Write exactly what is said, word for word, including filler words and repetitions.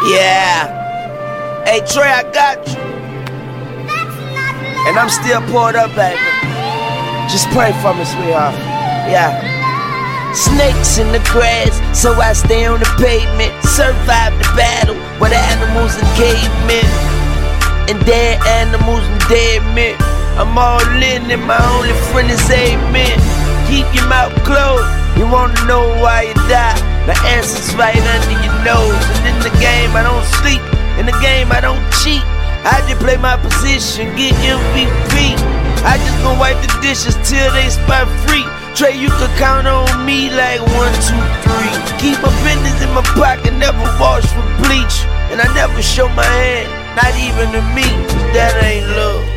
Yeah. Hey Trey, I got you. And I'm still poured up, baby. Just pray for me, sweetheart. Yeah. Snakes in the grass, so I stay on the pavement. Survive the battle with animals and cavemen, and dead animals and dead men. I'm all in and my only friend is amen. Keep your mouth closed, you wanna know why you die. The answer's right under your nose. And in the game I don't sleep, in the game I don't cheat. I just play my position, get M V P. I just gon' wipe the dishes till they spot free. Trey, you can count on me like one, two, three. Keep my business in my pocket, never wash with bleach. And I never show my hand, not even to me, 'cause that ain't love.